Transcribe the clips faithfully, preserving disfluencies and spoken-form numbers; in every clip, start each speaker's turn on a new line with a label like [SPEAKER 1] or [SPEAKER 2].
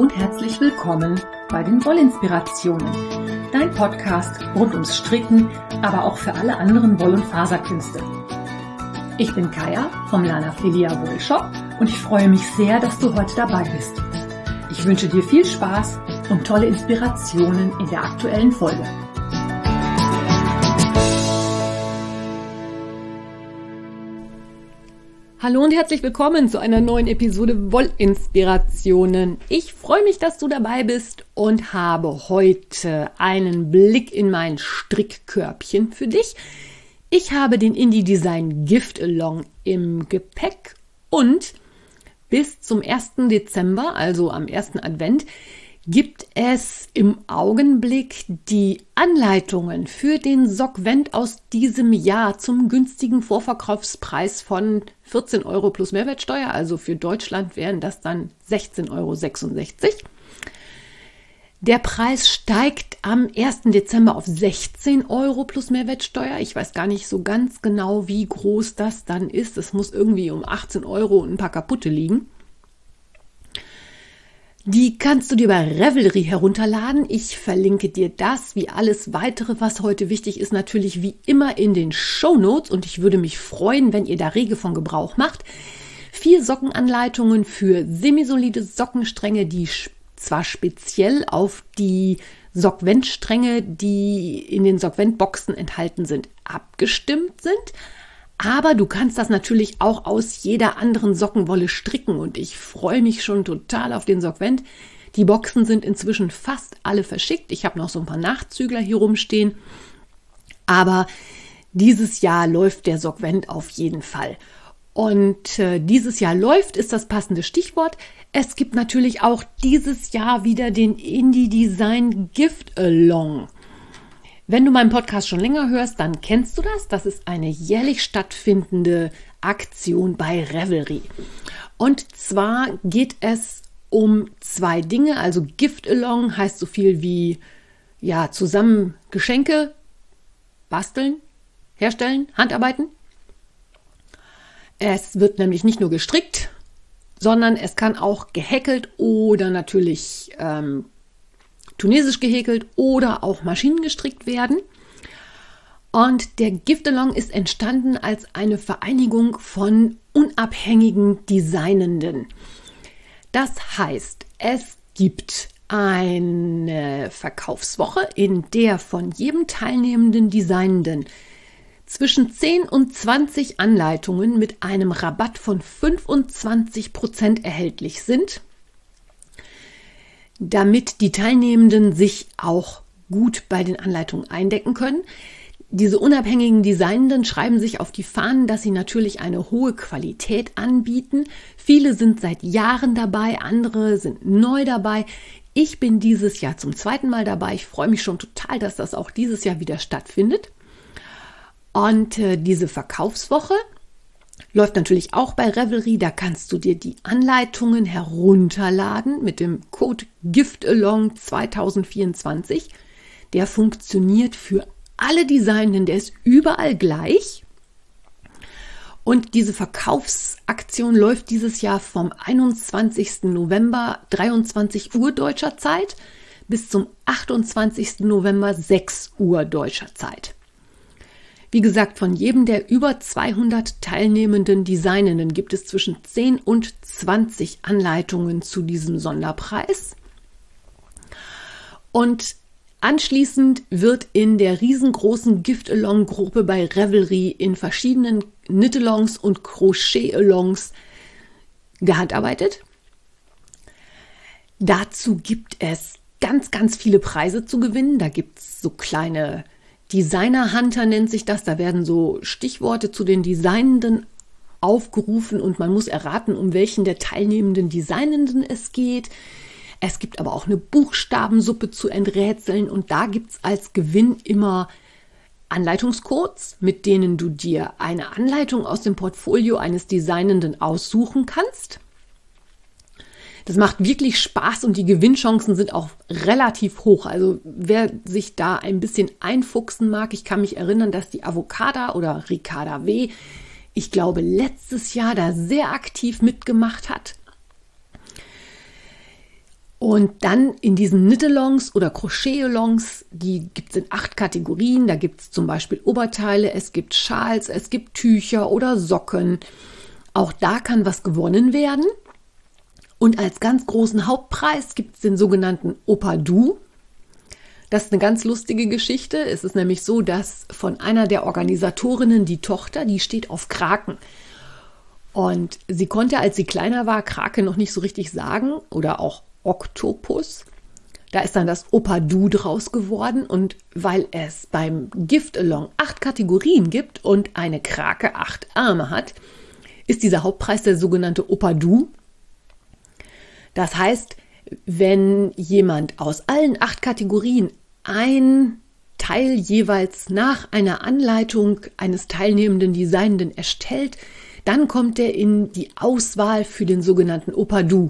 [SPEAKER 1] und herzlich willkommen bei den Wollinspirationen, dein Podcast rund ums Stricken, aber auch für alle anderen Woll- und Faserkünste. Ich bin Kaya vom Lana Filia Wollshop und ich freue mich sehr, dass du heute dabei bist. Ich wünsche dir viel Spaß und tolle Inspirationen in der aktuellen Folge. Hallo und herzlich willkommen zu einer neuen Episode Wollinspirationen. Ich freue mich, dass du dabei bist und habe heute einen Blick in mein Strickkörbchen für dich. Ich habe den Indie Design Gift Along im Gepäck und bis zum ersten Dezember, also am ersten Advent, gibt es im Augenblick die Anleitungen für den Sockvent aus diesem Jahr zum günstigen Vorverkaufspreis von vierzehn Euro plus Mehrwertsteuer. Also für Deutschland wären das dann sechzehn Euro sechsundsechzig. Der Preis steigt am ersten Dezember auf sechzehn Euro plus Mehrwertsteuer. Ich weiß gar nicht so ganz genau, wie groß das dann ist. Es muss irgendwie um achtzehn Euro und ein paar kaputte liegen. Die kannst du dir bei Ravelry herunterladen. Ich verlinke dir das, wie alles weitere, was heute wichtig ist, natürlich wie immer in den Shownotes. Und ich würde mich freuen, wenn ihr da rege von Gebrauch macht. Vier Sockenanleitungen für semisolide Sockenstränge, die zwar speziell auf die Sockvent-Stränge, die in den Sockvent-Boxen enthalten sind, abgestimmt sind. Aber du kannst das natürlich auch aus jeder anderen Sockenwolle stricken und ich freue mich schon total auf den Sockvent. Die Boxen sind inzwischen fast alle verschickt. Ich habe noch so ein paar Nachzügler hier rumstehen. Aber dieses Jahr läuft der Sockvent auf jeden Fall. Und äh, dieses Jahr läuft ist das passende Stichwort. Es gibt natürlich auch dieses Jahr wieder den Indie Design Gift Along. Wenn du meinen Podcast schon länger hörst, dann kennst du das. Das ist eine jährlich stattfindende Aktion bei Ravelry. Und zwar geht es um zwei Dinge. Also Gift Along heißt so viel wie ja, zusammen Geschenke basteln, herstellen, Handarbeiten. Es wird nämlich nicht nur gestrickt, sondern es kann auch gehäkelt oder natürlich ähm, tunesisch gehäkelt oder auch maschinengestrickt werden. Und der Gift Along ist entstanden als eine Vereinigung von unabhängigen Designenden. Das heißt, es gibt eine Verkaufswoche, in der von jedem teilnehmenden Designenden zwischen zehn und zwanzig Anleitungen mit einem Rabatt von fünfundzwanzig Prozent erhältlich sind, damit die Teilnehmenden sich auch gut bei den Anleitungen eindecken können. Diese unabhängigen Designenden schreiben sich auf die Fahnen, dass sie natürlich eine hohe Qualität anbieten. Viele sind seit Jahren dabei, andere sind neu dabei. Ich bin dieses Jahr zum zweiten Mal dabei. Ich freue mich schon total, dass das auch dieses Jahr wieder stattfindet. Und äh, diese Verkaufswoche läuft natürlich auch bei Ravelry. Da kannst du dir die Anleitungen herunterladen mit dem Code Gift Along zwanzig vierundzwanzig. Der funktioniert für alle Designenden, der ist überall gleich. Und diese Verkaufsaktion läuft dieses Jahr vom einundzwanzigsten November dreiundzwanzig Uhr deutscher Zeit bis zum achtundzwanzigsten November sechs Uhr deutscher Zeit. Wie gesagt, von jedem der über zweihundert teilnehmenden Designenden gibt es zwischen zehn und zwanzig Anleitungen zu diesem Sonderpreis. Und anschließend wird in der riesengroßen Gift-Along-Gruppe bei Ravelry in verschiedenen Knit-Alongs und Crochet-Alongs gehandarbeitet. Dazu gibt es ganz, ganz viele Preise zu gewinnen. Da gibt es so kleine Designer Hunter nennt sich das. Da werden so Stichworte zu den Designenden aufgerufen und man muss erraten, um welchen der teilnehmenden Designenden es geht. Es gibt aber auch eine Buchstabensuppe zu enträtseln und da gibt es als Gewinn immer Anleitungscodes, mit denen du dir eine Anleitung aus dem Portfolio eines Designenden aussuchen kannst. Das macht wirklich Spaß und die Gewinnchancen sind auch relativ hoch. Also wer sich da ein bisschen einfuchsen mag, ich kann mich erinnern, dass die Avocada oder Ricarda W., ich glaube, letztes Jahr da sehr aktiv mitgemacht hat. Und dann in diesen Knit-Alongs oder Crochet-Alongs, die gibt es in acht Kategorien. Da gibt es zum Beispiel Oberteile, es gibt Schals, es gibt Tücher oder Socken. Auch da kann was gewonnen werden. Und als ganz großen Hauptpreis gibt es den sogenannten Opadu. Das ist eine ganz lustige Geschichte. Es ist nämlich so, dass von einer der Organisatorinnen die Tochter, die steht auf Kraken. Und sie konnte, als sie kleiner war, Krake noch nicht so richtig sagen oder auch Oktopus. Da ist dann das Opadu draus geworden. Und weil es beim Gift-Along acht Kategorien gibt und eine Krake acht Arme hat, ist dieser Hauptpreis der sogenannte Opadu. Das heißt, wenn jemand aus allen acht Kategorien ein Teil jeweils nach einer Anleitung eines teilnehmenden Designenden erstellt, dann kommt er in die Auswahl für den sogenannten Opadu.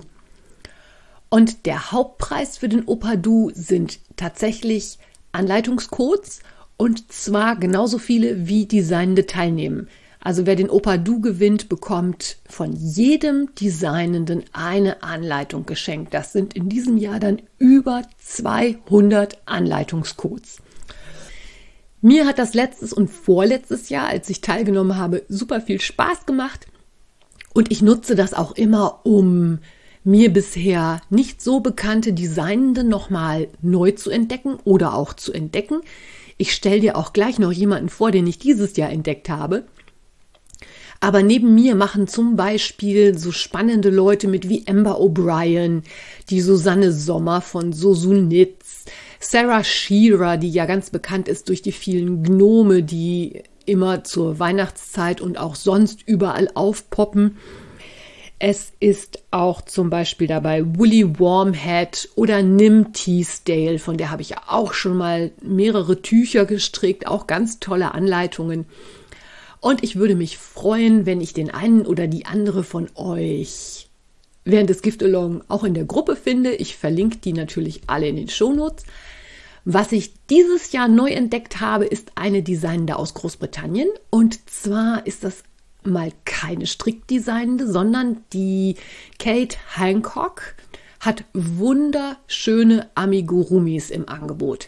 [SPEAKER 1] Und der Hauptpreis für den Opadu sind tatsächlich Anleitungscodes und zwar genauso viele wie Designende teilnehmen. Also wer den Opadu gewinnt, bekommt von jedem Designenden eine Anleitung geschenkt. Das sind in diesem Jahr dann über zweihundert Anleitungscodes. Mir hat das letztes und vorletztes Jahr, als ich teilgenommen habe, super viel Spaß gemacht. Und ich nutze das auch immer, um mir bisher nicht so bekannte Designende nochmal neu zu entdecken oder auch zu entdecken. Ich stelle dir auch gleich noch jemanden vor, den ich dieses Jahr entdeckt habe. Aber neben mir machen zum Beispiel so spannende Leute mit wie Amber O'Brien, die Susanne Sommer von Sosu Knits, Sarah Shearer, die ja ganz bekannt ist durch die vielen Gnome, die immer zur Weihnachtszeit und auch sonst überall aufpoppen. Es ist auch zum Beispiel dabei Woolly Wormhead oder Nim Teasdale, von der habe ich ja auch schon mal mehrere Tücher gestrickt, auch ganz tolle Anleitungen. Und ich würde mich freuen, wenn ich den einen oder die andere von euch während des Gift-Along auch in der Gruppe finde. Ich verlinke die natürlich alle in den Shownotes. Was ich dieses Jahr neu entdeckt habe, ist eine Designende aus Großbritannien. Und zwar ist das mal keine Strickdesignende, sondern die Kate Hancock hat wunderschöne Amigurumis im Angebot.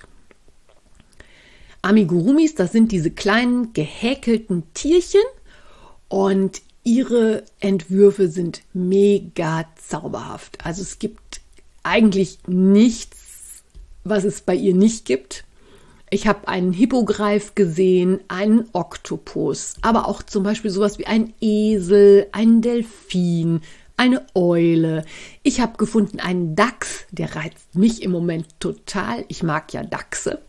[SPEAKER 1] Amigurumis, das sind diese kleinen gehäkelten Tierchen und ihre Entwürfe sind mega zauberhaft. Also es gibt eigentlich nichts, was es bei ihr nicht gibt. Ich habe einen Hippogreif gesehen, einen Oktopus, aber auch zum Beispiel sowas wie ein Esel, einen Delfin, eine Eule. Ich habe gefunden einen Dachs, der reizt mich im Moment total. Ich mag ja Dachse.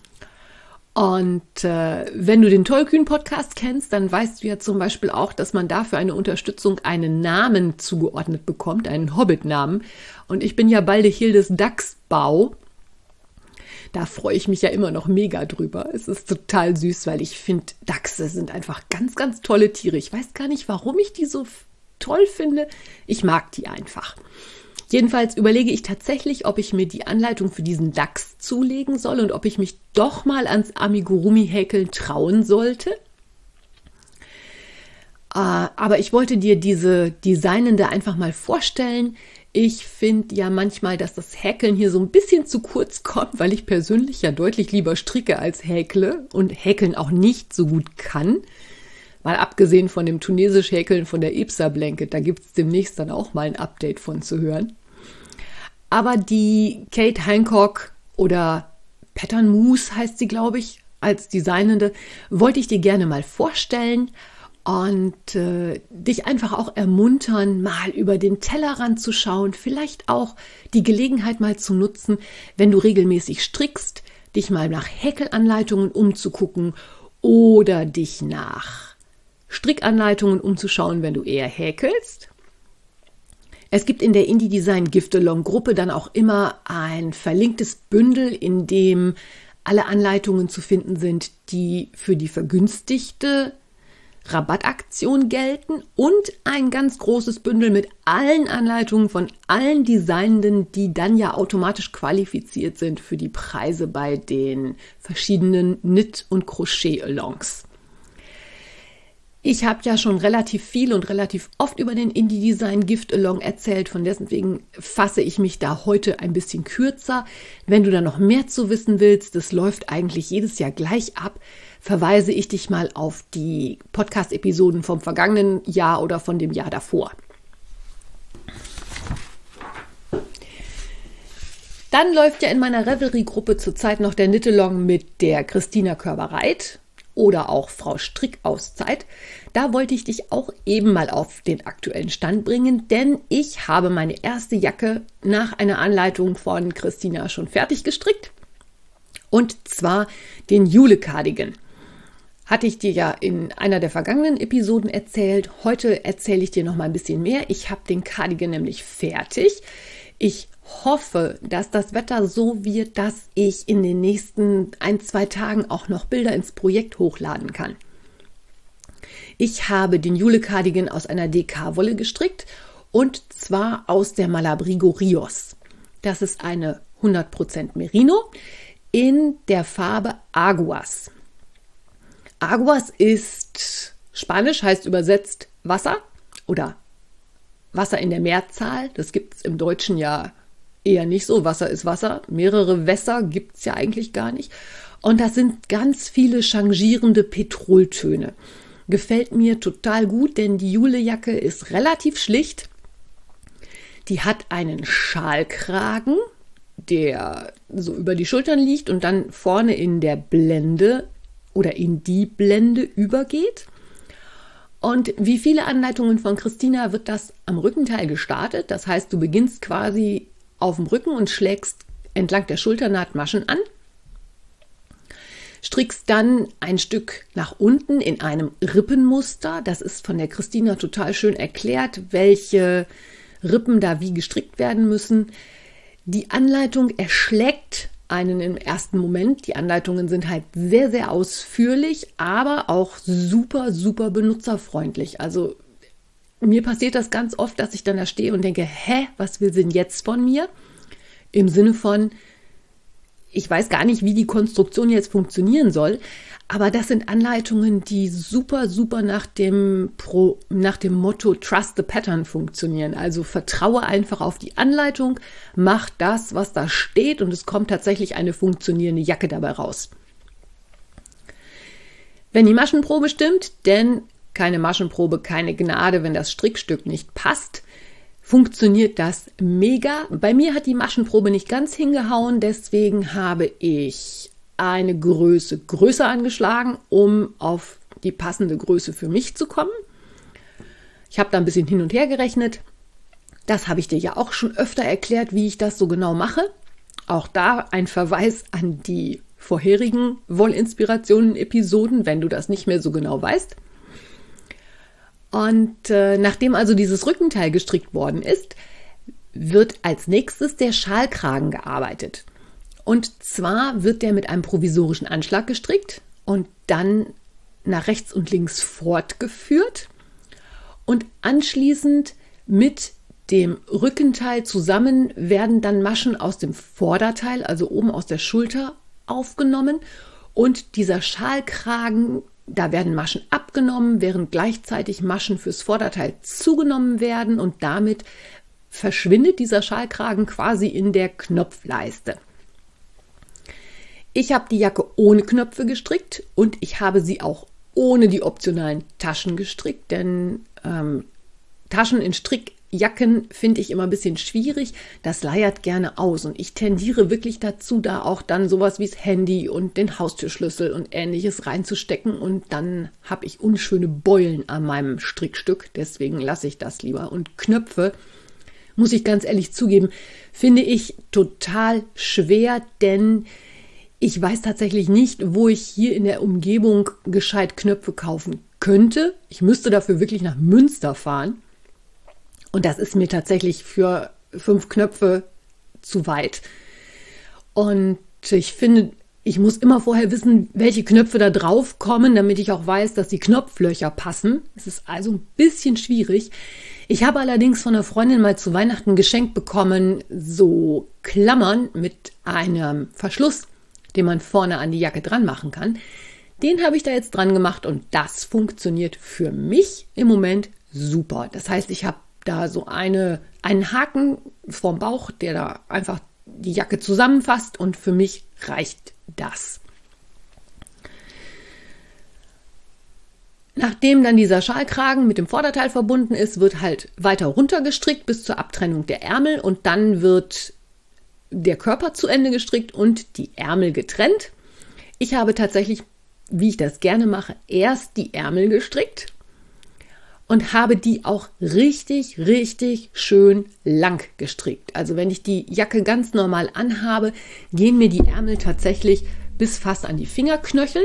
[SPEAKER 1] Und äh, wenn du den Tollkühn-Podcast kennst, dann weißt du ja zum Beispiel auch, dass man dafür eine Unterstützung einen Namen zugeordnet bekommt, einen Hobbit-Namen. Und ich bin ja Baldehildes Dachsbau. Da freue ich mich ja immer noch mega drüber. Es ist total süß, weil ich finde, Dachse sind einfach ganz, ganz tolle Tiere. Ich weiß gar nicht, warum ich die so toll finde. Ich mag die einfach. Jedenfalls überlege ich tatsächlich, ob ich mir die Anleitung für diesen Dachs zulegen soll und ob ich mich doch mal ans Amigurumi-Häkeln trauen sollte. Aber ich wollte dir diese Designende einfach mal vorstellen. Ich finde ja manchmal, dass das Häkeln hier so ein bisschen zu kurz kommt, weil ich persönlich ja deutlich lieber stricke als häkle und Häkeln auch nicht so gut kann. Mal abgesehen von dem tunesisch Häkeln von der Ebsa Blanket, da gibt es demnächst dann auch mal ein Update von zu hören. Aber die Kate Hancock oder Pattern Moose heißt sie, glaube ich, als Designende, wollte ich dir gerne mal vorstellen und äh, dich einfach auch ermuntern, mal über den Tellerrand zu schauen, vielleicht auch die Gelegenheit mal zu nutzen, wenn du regelmäßig strickst, dich mal nach Häkelanleitungen umzugucken oder dich nach Strickanleitungen umzuschauen, wenn du eher häkelst. Es gibt in der Indie Design Gift-Along Gruppe dann auch immer ein verlinktes Bündel, in dem alle Anleitungen zu finden sind, die für die vergünstigte Rabattaktion gelten und ein ganz großes Bündel mit allen Anleitungen von allen Designenden, die dann ja automatisch qualifiziert sind für die Preise bei den verschiedenen Knit- und Crochet-Alongs. Ich habe ja schon relativ viel und relativ oft über den Indie Design Gift Along erzählt, von deswegen fasse ich mich da heute ein bisschen kürzer. Wenn du da noch mehr zu wissen willst, das läuft eigentlich jedes Jahr gleich ab, verweise ich dich mal auf die Podcast-Episoden vom vergangenen Jahr oder von dem Jahr davor. Dann läuft ja in meiner Revelry-Gruppe zurzeit noch der Knit-Along mit der Christina Körber-Reit oder auch Frau Strickauszeit. Da wollte ich dich auch eben mal auf den aktuellen Stand bringen, denn ich habe meine erste Jacke nach einer Anleitung von Christina schon fertig gestrickt. Und zwar den Jule-Cardigan. Hatte ich dir ja in einer der vergangenen Episoden erzählt. Heute erzähle ich dir noch mal ein bisschen mehr. Ich habe den Cardigan nämlich fertig. Ich hoffe, dass das Wetter so wird, dass ich in den nächsten ein, zwei Tagen auch noch Bilder ins Projekt hochladen kann. Ich habe den Jule-Cardigan aus einer D K-Wolle gestrickt und zwar aus der Malabrigo Rios. Das ist eine hundert Prozent Merino in der Farbe Aguas. Aguas ist Spanisch, heißt übersetzt Wasser oder Wasser in der Mehrzahl. Das gibt es im Deutschen ja eher nicht so. Wasser ist Wasser. Mehrere Wässer gibt es ja eigentlich gar nicht. Und das sind ganz viele changierende Petroltöne. Gefällt mir total gut, denn die Julejacke ist relativ schlicht. Die hat einen Schalkragen, der so über die Schultern liegt und dann vorne in der Blende oder in die Blende übergeht. Und wie viele Anleitungen von Christina wird das am Rückenteil gestartet. Das heißt, du beginnst quasi auf dem Rücken und schlägst entlang der Schulternaht Maschen an. Strickst dann ein Stück nach unten in einem Rippenmuster. Das ist von der Christina total schön erklärt, welche Rippen da wie gestrickt werden müssen. Die Anleitung erschlägt einen im ersten Moment. Die Anleitungen sind halt sehr, sehr ausführlich, aber auch super, super benutzerfreundlich. Also mir passiert das ganz oft, dass ich dann da stehe und denke, hä, was will sie denn jetzt von mir? Im Sinne von, ich weiß gar nicht, wie die Konstruktion jetzt funktionieren soll, aber das sind Anleitungen, die super, super nach dem, Pro, nach dem Motto Trust the Pattern funktionieren. Also vertraue einfach auf die Anleitung, mach das, was da steht und es kommt tatsächlich eine funktionierende Jacke dabei raus. Wenn die Maschenprobe stimmt, denn keine Maschenprobe, keine Gnade, wenn das Strickstück nicht passt, funktioniert das mega. Bei mir hat die Maschenprobe nicht ganz hingehauen, deswegen habe ich eine Größe größer angeschlagen, um auf die passende Größe für mich zu kommen. Ich habe da ein bisschen hin und her gerechnet. Das habe ich dir ja auch schon öfter erklärt, wie ich das so genau mache. Auch da ein Verweis an die vorherigen Wollinspirationen-Episoden, wenn du das nicht mehr so genau weißt. Und äh, nachdem also dieses Rückenteil gestrickt worden ist, wird als nächstes der Schalkragen gearbeitet. Und zwar wird der mit einem provisorischen Anschlag gestrickt und dann nach rechts und links fortgeführt und anschließend mit dem Rückenteil zusammen werden dann Maschen aus dem Vorderteil, also oben aus der Schulter, aufgenommen und dieser Schalkragen, da werden Maschen abgenommen, während gleichzeitig Maschen fürs Vorderteil zugenommen werden und damit verschwindet dieser Schalkragen quasi in der Knopfleiste. Ich habe die Jacke ohne Knöpfe gestrickt und ich habe sie auch ohne die optionalen Taschen gestrickt, denn ähm, Taschen in Strickjacken finde ich immer ein bisschen schwierig. Das leiert gerne aus und ich tendiere wirklich dazu, da auch dann sowas wie das Handy und den Haustürschlüssel und Ähnliches reinzustecken und dann habe ich unschöne Beulen an meinem Strickstück. Deswegen lasse ich das lieber. Und Knöpfe, muss ich ganz ehrlich zugeben, finde ich total schwer, denn ich weiß tatsächlich nicht, wo ich hier in der Umgebung gescheit Knöpfe kaufen könnte. Ich müsste dafür wirklich nach Münster fahren. Und das ist mir tatsächlich für fünf Knöpfe zu weit. Und ich finde, ich muss immer vorher wissen, welche Knöpfe da drauf kommen, damit ich auch weiß, dass die Knopflöcher passen. Es ist also ein bisschen schwierig. Ich habe allerdings von einer Freundin mal zu Weihnachten geschenkt bekommen, so Klammern mit einem Verschluss, den man vorne an die Jacke dran machen kann. Den habe ich da jetzt dran gemacht und das funktioniert für mich im Moment super. Das heißt, ich habe da so eine, einen Haken vorm Bauch, der da einfach die Jacke zusammenfasst und für mich reicht das. Nachdem dann dieser Schalkragen mit dem Vorderteil verbunden ist, wird halt weiter runter gestrickt bis zur Abtrennung der Ärmel und dann wird der Körper zu Ende gestrickt und die Ärmel getrennt. Ich habe tatsächlich, wie ich das gerne mache, erst die Ärmel gestrickt und habe die auch richtig, richtig schön lang gestrickt. Also wenn ich die Jacke ganz normal anhabe, gehen mir die Ärmel tatsächlich bis fast an die Fingerknöchel.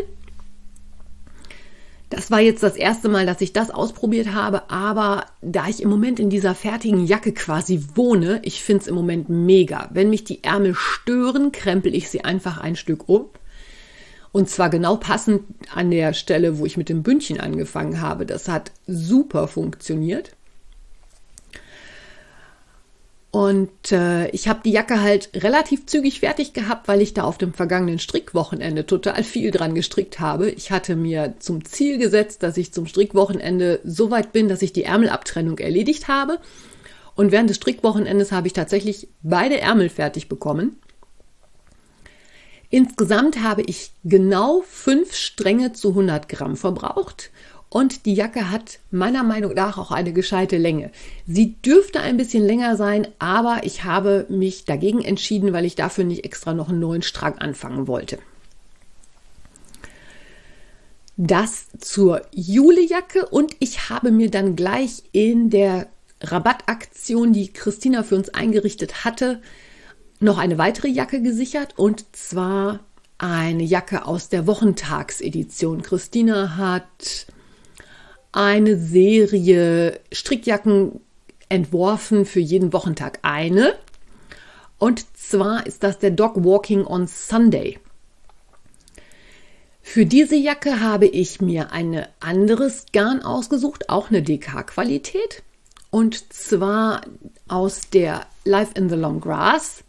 [SPEAKER 1] Das war jetzt das erste Mal, dass ich das ausprobiert habe, aber da ich im Moment in dieser fertigen Jacke quasi wohne, ich finde es im Moment mega. Wenn mich die Ärmel stören, krempel ich sie einfach ein Stück um. Und zwar genau passend an der Stelle, wo ich mit dem Bündchen angefangen habe. Das hat super funktioniert. Und äh, ich habe die Jacke halt relativ zügig fertig gehabt, weil ich da auf dem vergangenen Strickwochenende total viel dran gestrickt habe. Ich hatte mir zum Ziel gesetzt, dass ich zum Strickwochenende so weit bin, dass ich die Ärmelabtrennung erledigt habe. Und während des Strickwochenendes habe ich tatsächlich beide Ärmel fertig bekommen. Insgesamt habe ich genau fünf Stränge zu hundert Gramm verbraucht. Und die Jacke hat meiner Meinung nach auch eine gescheite Länge. Sie dürfte ein bisschen länger sein, aber ich habe mich dagegen entschieden, weil ich dafür nicht extra noch einen neuen Strang anfangen wollte. Das zur Julejacke und ich habe mir dann gleich in der Rabattaktion, die Christina für uns eingerichtet hatte, noch eine weitere Jacke gesichert und zwar eine Jacke aus der Wochentagsedition. Christina hat eine Serie Strickjacken entworfen, für jeden Wochentag eine. Und zwar ist das der Dog Walking on Sunday. Für diese Jacke habe ich mir ein anderes Garn ausgesucht, auch eine D K-Qualität. Und zwar aus der Life in the Long Grass.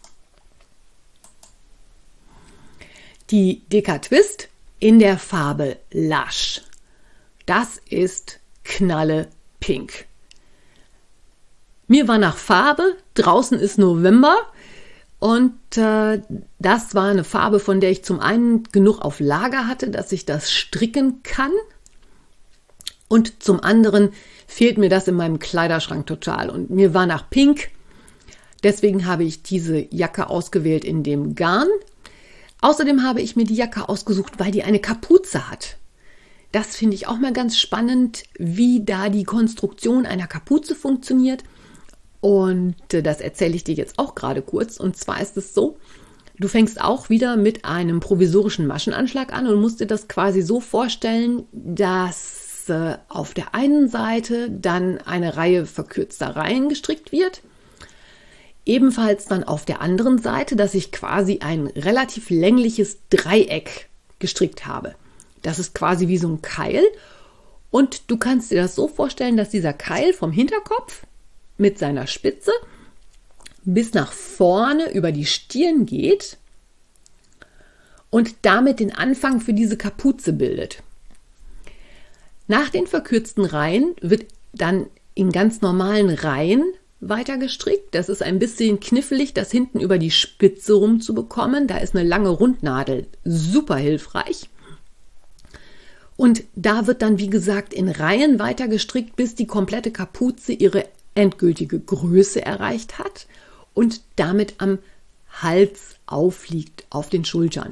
[SPEAKER 1] Die D K Twist in der Farbe Lush. Das ist knalle pink. Mir war nach Farbe, draußen ist November und äh, das war eine Farbe, von der ich zum einen genug auf Lager hatte, dass ich das stricken kann und zum anderen fehlt mir das in meinem Kleiderschrank total und mir war nach pink. Deswegen habe ich diese Jacke ausgewählt in dem Garn. Außerdem habe ich mir die Jacke ausgesucht, weil die eine Kapuze hat. Das finde ich auch mal ganz spannend, wie da die Konstruktion einer Kapuze funktioniert. Und das erzähle ich dir jetzt auch gerade kurz. Und zwar ist es so, du fängst auch wieder mit einem provisorischen Maschenanschlag an und musst dir das quasi so vorstellen, dass äh, auf der einen Seite dann eine Reihe verkürzter Reihen gestrickt wird. Ebenfalls dann auf der anderen Seite, dass ich quasi ein relativ längliches Dreieck gestrickt habe. Das ist quasi wie so ein Keil und du kannst dir das so vorstellen, dass dieser Keil vom Hinterkopf mit seiner Spitze bis nach vorne über die Stirn geht und damit den Anfang für diese Kapuze bildet. Nach den verkürzten Reihen wird dann in ganz normalen Reihen weiter gestrickt. Das ist ein bisschen knifflig, das hinten über die Spitze rumzubekommen. Da ist eine lange Rundnadel super hilfreich. Und da wird dann, wie gesagt, in Reihen weiter gestrickt, bis die komplette Kapuze ihre endgültige Größe erreicht hat und damit am Hals aufliegt, auf den Schultern.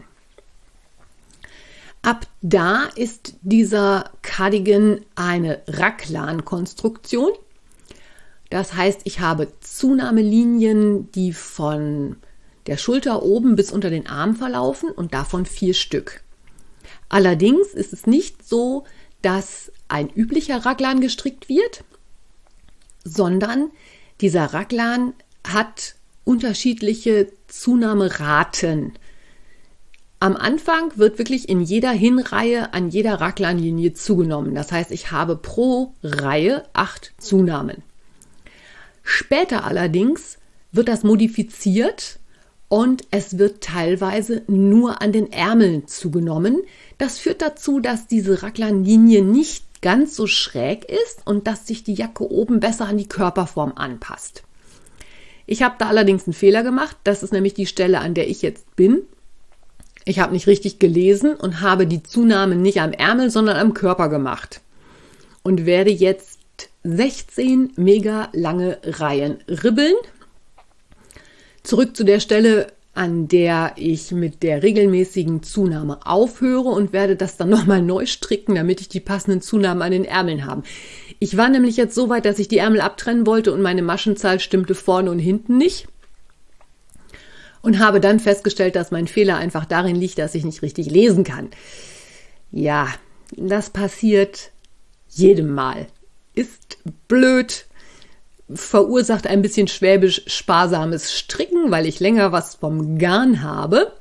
[SPEAKER 1] Ab da ist dieser Cardigan eine Raglan-Konstruktion. Das heißt, ich habe Zunahmelinien, die von der Schulter oben bis unter den Arm verlaufen und davon vier Stück. Allerdings ist es nicht so, dass ein üblicher Raglan gestrickt wird, sondern dieser Raglan hat unterschiedliche Zunahmeraten. Am Anfang wird wirklich in jeder Hinreihe an jeder Raglanlinie zugenommen. Das heißt, ich habe pro Reihe acht Zunahmen. Später allerdings wird das modifiziert und es wird teilweise nur an den Ärmeln zugenommen. Das führt dazu, dass diese Raglanlinie nicht ganz so schräg ist und dass sich die Jacke oben besser an die Körperform anpasst. Ich habe da allerdings einen Fehler gemacht. Das ist nämlich die Stelle, an der ich jetzt bin. Ich habe nicht richtig gelesen und habe die Zunahme nicht am Ärmel, sondern am Körper gemacht. Und werde jetzt sechzehn mega lange Reihen ribbeln. Zurück zu der Stelle, an der ich mit der regelmäßigen Zunahme aufhöre und werde das dann nochmal neu stricken, damit ich die passenden Zunahmen an den Ärmeln habe. Ich war nämlich jetzt so weit, dass ich die Ärmel abtrennen wollte und meine Maschenzahl stimmte vorne und hinten nicht. Und habe dann festgestellt, dass mein Fehler einfach darin liegt, dass ich nicht richtig lesen kann. Ja, das passiert jedem Mal. Ist blöd. Verursacht ein bisschen schwäbisch sparsames Stricken, weil ich länger was vom Garn habe.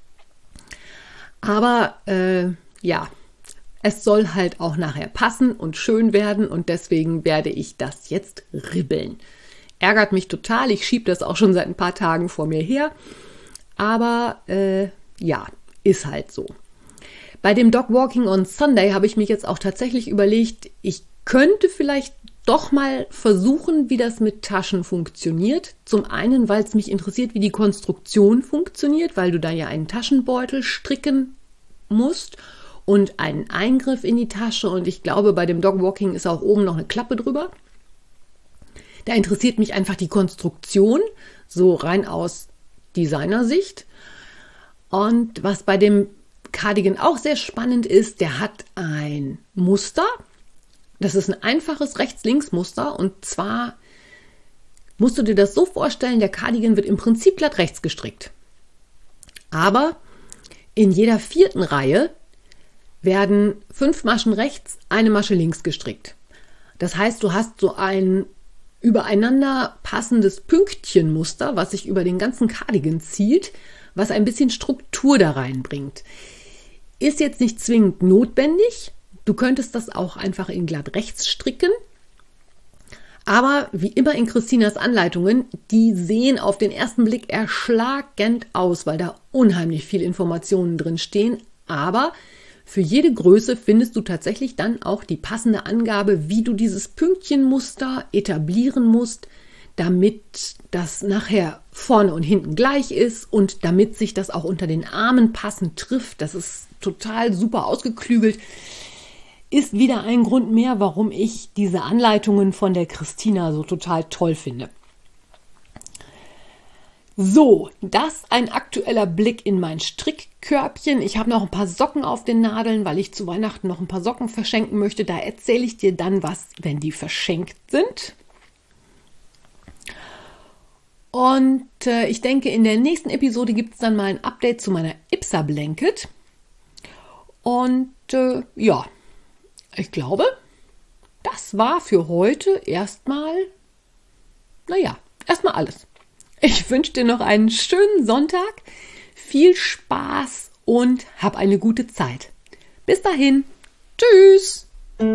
[SPEAKER 1] Aber äh, ja, es soll halt auch nachher passen und schön werden und deswegen werde ich das jetzt ribbeln. Ärgert mich total, ich schiebe das auch schon seit ein paar Tagen vor mir her, aber äh, ja, ist halt so. Bei dem Dog Walking on Sunday habe ich mich jetzt auch tatsächlich überlegt, ich könnte vielleicht doch mal versuchen, wie das mit Taschen funktioniert. Zum einen, weil es mich interessiert, wie die Konstruktion funktioniert, weil du da ja einen Taschenbeutel stricken musst und einen Eingriff in die Tasche. Und ich glaube, bei dem Dog Walking ist auch oben noch eine Klappe drüber. Da interessiert mich einfach die Konstruktion, so rein aus Designersicht. Und was bei dem Cardigan auch sehr spannend ist, der hat ein Muster. Das ist ein einfaches Rechts-Links-Muster und zwar musst du dir das so vorstellen, der Cardigan wird im Prinzip glatt rechts gestrickt. Aber in jeder vierten Reihe werden fünf Maschen rechts, eine Masche links gestrickt. Das heißt, du hast so ein übereinander passendes Pünktchenmuster, was sich über den ganzen Cardigan zieht, was ein bisschen Struktur da reinbringt. Ist jetzt nicht zwingend notwendig. Du könntest das auch einfach in glatt rechts stricken. Aber wie immer in Christinas Anleitungen, die sehen auf den ersten Blick erschlagend aus, weil da unheimlich viel Informationen drin stehen. Aber für jede Größe findest du tatsächlich dann auch die passende Angabe, wie du dieses Pünktchenmuster etablieren musst, damit das nachher vorne und hinten gleich ist und damit sich das auch unter den Armen passend trifft. Das ist total super ausgeklügelt. Ist wieder ein Grund mehr, warum ich diese Anleitungen von der Christina so total toll finde. So, das ein aktueller Blick in mein Strickkörbchen. Ich habe noch ein paar Socken auf den Nadeln, weil ich zu Weihnachten noch ein paar Socken verschenken möchte. Da erzähle ich dir dann was, wenn die verschenkt sind. Und äh, ich denke, in der nächsten Episode gibt es dann mal ein Update zu meiner Ipsa Blanket. Und äh, ja, ich glaube, das war für heute erstmal, naja, erstmal alles. Ich wünsche dir noch einen schönen Sonntag, viel Spaß und hab eine gute Zeit. Bis dahin, tschüss!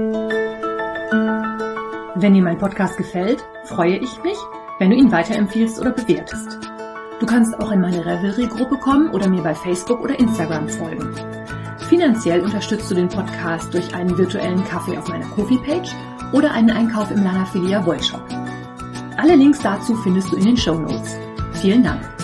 [SPEAKER 2] Wenn dir mein Podcast gefällt, freue ich mich, wenn du ihn weiterempfiehlst oder bewertest. Du kannst auch in meine Revelry-Gruppe kommen oder mir bei Facebook oder Instagram folgen. Finanziell unterstützt du den Podcast durch einen virtuellen Kaffee auf meiner Ko-fi-Page oder einen Einkauf im Lana Filia Wollshop. Alle Links dazu findest du in den Shownotes. Vielen Dank.